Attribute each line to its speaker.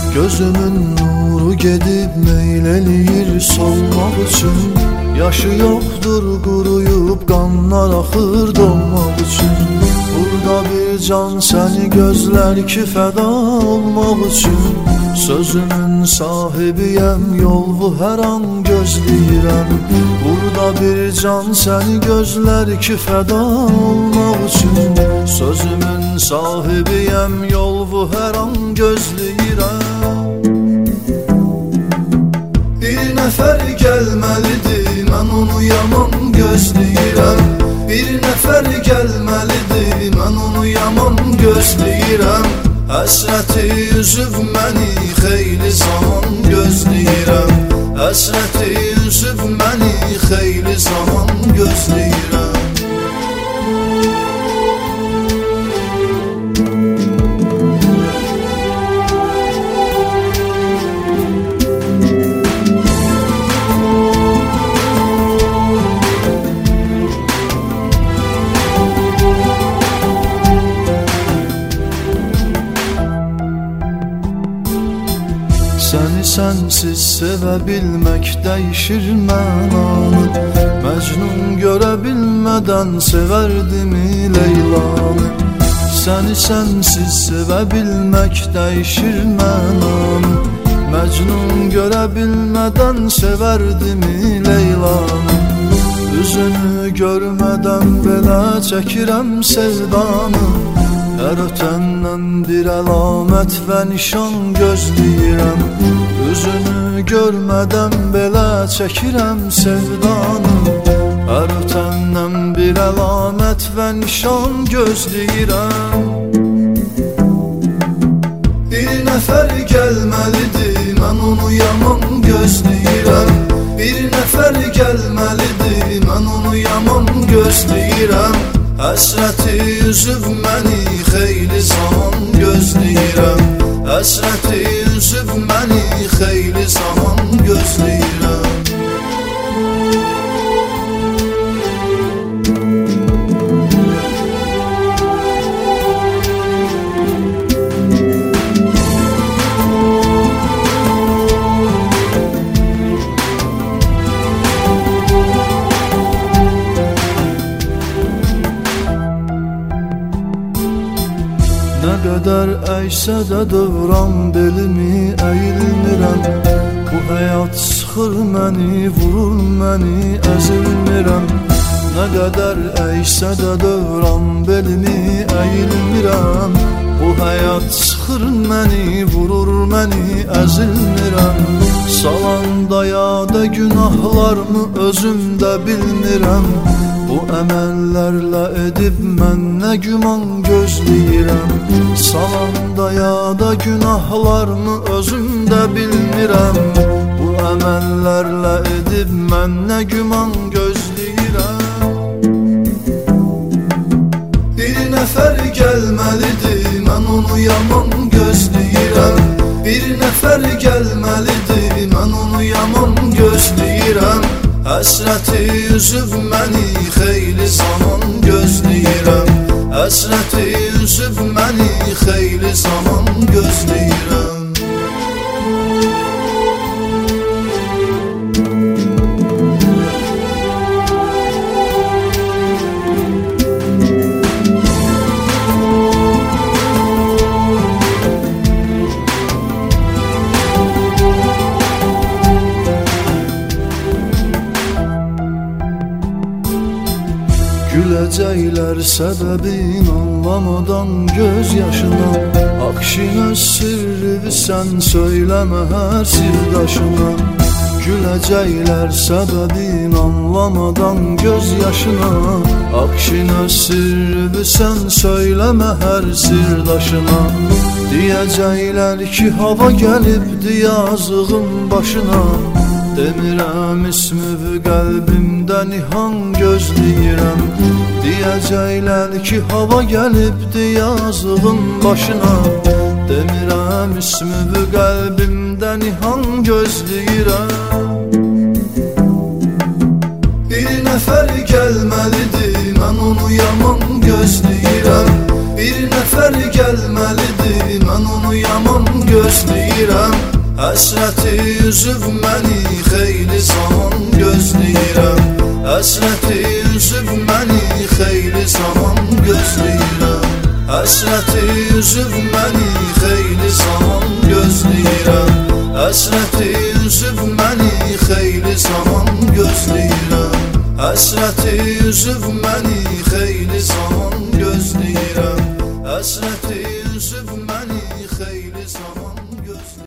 Speaker 1: Gözümün nuru gedib meyl eləyir solmaq üçün. Yaşı yoxdur quruyub qanlar axır donmaq üçün. Burada bir can səni gözlər ki fəda olmaq üçün. Sözümün sahibiyəm, yolvu hər an gözləyirəm. Burada bir can səni gözlər ki fəda olmaq üçün. Sözümün sahibiyəm, yolvu hər an gözləyirəm. Bir nəfər gəlməlidir, mən onu yaman gözləyirəm. Bir nəfər gəlməlidir, mən onu yaman gözləyirəm. Həsrəti üzüb məni xeyli zaman gözləyirəm. Həsrəti üzüb məni xeyli zaman gözləyirəm. Səni sənsiz sevə bilmək dəyişir mənanı. Məcnun görə bilmədən sevərdimi Leylanı. Səni sənsiz sevə bilmək dəyişir mənanı. Məcnun görə bilmədən sevərdimi Leylanı. Üzünü görmədən belə çəkirəm sevdanı. Hər ötəndən bir əlamət və nişan gözləyirəm. Üzünü görmədən belə çəkirəm sevdanı. Hər ötəndən bir əlamət və nişan gözləyirəm. Bir nəfər gəlməlidir, mən onu yaman gözləyirəm. Bir nəfər gəlməlidir, mən onu yaman gözləyirəm. Həsrəti üzüb məni xeyli zaman gözləyirəm. Həsrəti üzüb məni xeyli zaman gözləyirəm. Nə qədər əysə də dövran belimi əyilmirəm. Bu həyat sıxır məni, vurur məni, əzilmirəm. Nə qədər əysə də dövran belimi əyilmirəm. Bu həyat sıxır məni, vurur məni, əzilmirəm. Salanda yada günahlarımı özümdə bilmirəm. Bu əməllərlə edib mən nə güman gözləyirəm. Salanda yada günahlarımı özümdə bilmirəm. Bu əməllərlə edib mən nə güman gözləyirəm. Bir nəfər gəlməlidir, mən onu yaman gözləyirəm. Bir nəfər gəlməlidir, mən onu yaman gözləyirəm. Həsrəti üzüb məni xeyli zaman gözləyirəm. Həsrəti üzüb məni xeyli zaman gözləyirəm. Güləcəklər səbəbin anlamadan göz yaşına. Akşin öz sirri sən söyləmə hər sirdaşına. Güləcəklər səbəbin anlamadan göz yaşına. Akşin öz sirri sən söyləmə hər sirdaşına. Deyəcəklər ki hava gəlibdi yazığın başına. Demirəm ismi qəlbimdə nihan gözləyirəm. Deyəcəklər ki hava gəlibdi yazığın başına. Demirəm ismi qəlbimdə nihan gözləyirəm. Bir nəfər gəlməlidir, mən onu yaman gözləyirəm. Bir nəfər gəlməlidir, mən onu yaman gözləyirəm. Həsrəti üzüb məni xeyli zaman gözləyirəm. Həsrəti üzüb məni xeyli zaman gözləyirəm. Həsrəti üzüb məni xeyli zaman gözləyirəm. Həsrəti üzüb məni xeyli zaman gözləyirəm. Həsrəti üzüb məni xeyli zaman gözləyirəm. Həsrəti